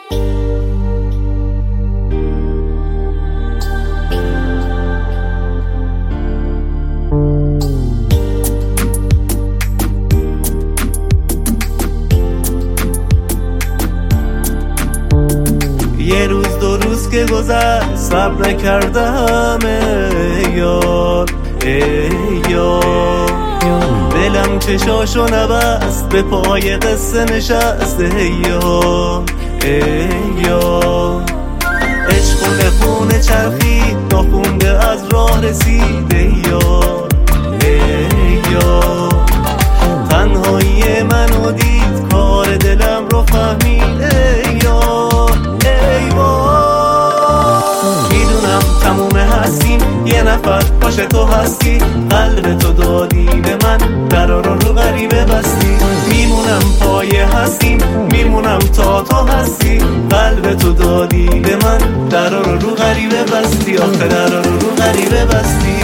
یه روز دو روز که گذشت صبر نکردم ای یار ای یار، دلم چشاشو نبست به پای قصه نشست ای یار ای یار. عشق و نخونه چرخید ناخونده از راه رسید ای یار ای یار. تنهایی منو دید کار دلم رو فهمید ای یار ای وای. میدونم تموم هستیم یه نفر باشه تو هستی، قلب تو دادی به من درا رو غریبه بستی. میمونم پایه هستیم میمونم تا تو هستی، قلب تو دادی به من درا رو غریبه بستی. آخه درا رو غریبه بستی.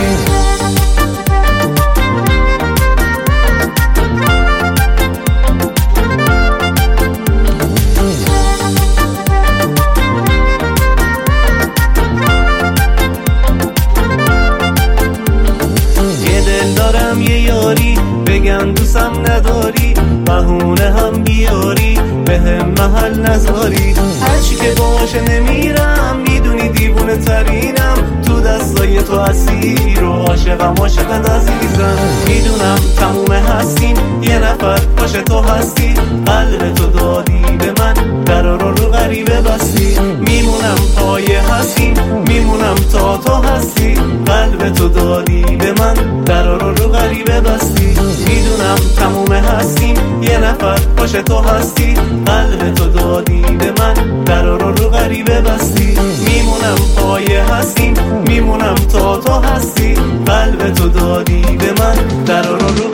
یه یاری بگم دوستم نداری، بهونه هم بیاری به هم محل نذاری. هرچی که باشه نمیرم میدونی دیوونه ترینم، تو دستای تو اسیر و عاشقم عاشقت عزیزم. میدونم تموم هستیم یه نفر باشه تو هستی، قلب تو دادی به من درا رو غریبه بستی. میمونم پایه هستیم میمونم تا تو هستی، قلب تو دادی به من درا رو غریبه بستی. میدونم تموم هستیم یه نفر باشه تو هستی، قلب تو دادی به من درا رو غریبه بستی. میمونم پایه هستیم میمونم تا تو هستی، قلب تو دادی به من درا رو